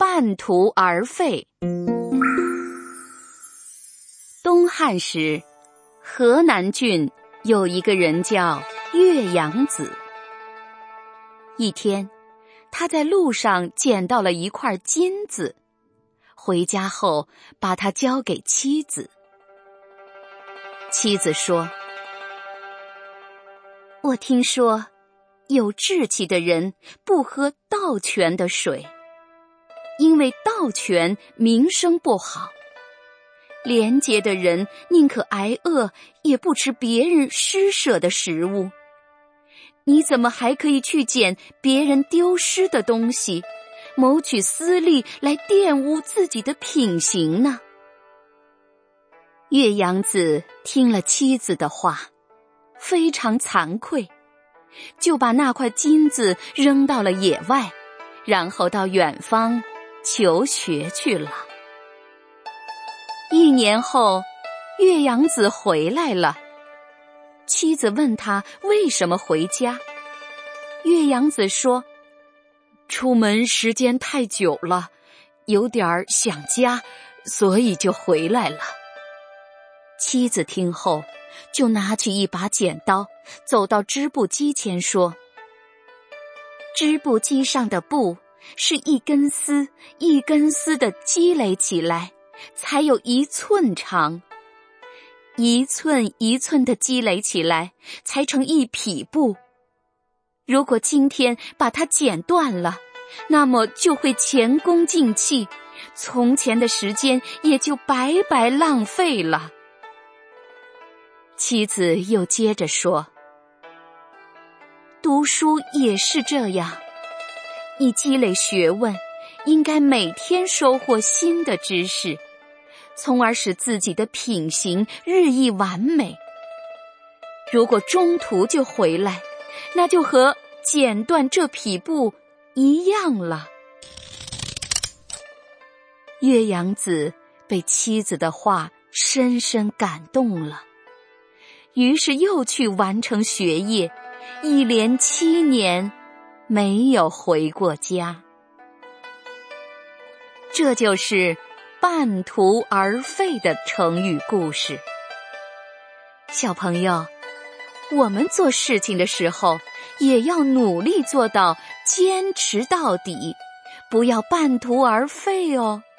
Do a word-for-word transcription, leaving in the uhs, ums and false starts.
半途而废。东汉时，河南郡有一个人叫岳阳子。一天，他在路上捡到了一块金子，回家后把它交给妻子。妻子说：我听说有志气的人不喝盗泉的水，因为盗泉名声不好。廉洁的人宁可挨饿，也不吃别人施舍的食物。你怎么还可以去捡别人丢失的东西，谋取私利来玷污自己的品行呢？岳阳子听了妻子的话，非常惭愧，就把那块金子扔到了野外，然后到远方求学去了。一年后，岳阳子回来了。妻子问他为什么回家，岳阳子说：出门时间太久了，有点想家，所以就回来了。妻子听后，就拿起一把剪刀，走到织布机前说：织布机上的布是一根丝一根丝的积累起来，才有一寸长，一寸一寸的积累起来，才成一匹布。如果今天把它剪断了，那么就会前功尽弃，从前的时间也就白白浪费了。妻子又接着说：读书也是这样，你积累学问，应该每天收获新的知识，从而使自己的品行日益完美。如果中途就回来，那就和剪断这匹布一样了。岳阳子被妻子的话深深感动了，于是又去完成学业，一连七年没有回过家。这就是半途而废的成语故事。小朋友，我们做事情的时候，也要努力做到坚持到底，不要半途而废哦。